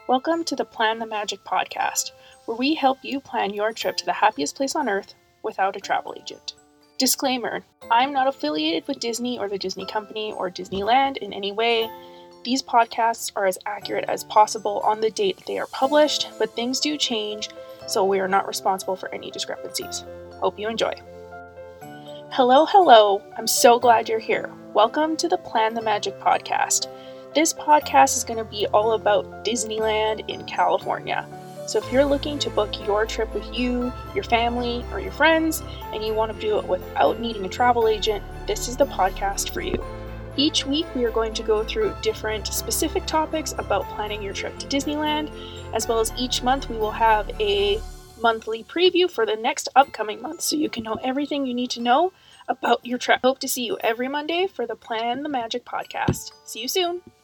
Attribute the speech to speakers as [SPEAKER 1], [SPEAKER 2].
[SPEAKER 1] Welcome to the Plan the Magic podcast, where we help you plan your trip to the happiest place on earth without a travel agent. Disclaimer, I'm not affiliated with Disney or the Disney Company or Disneyland in any way. These podcasts are as accurate as possible on the date they are published, but things do change, so we are not responsible for any discrepancies. Hope you enjoy. Hello, I'm so glad you're here. Welcome to the Plan the Magic podcast. This podcast is going to be all about Disneyland in California. So if you're looking to book your trip with you, your family, or your friends, and you want to do it without needing a travel agent, this is the podcast for you. Each week we are going to go through different specific topics about planning your trip to Disneyland, as well as each month we will have a monthly preview for the next upcoming month so you can know everything you need to know about your trip. Hope to see you every Monday for the Plan the Magic podcast. See you soon!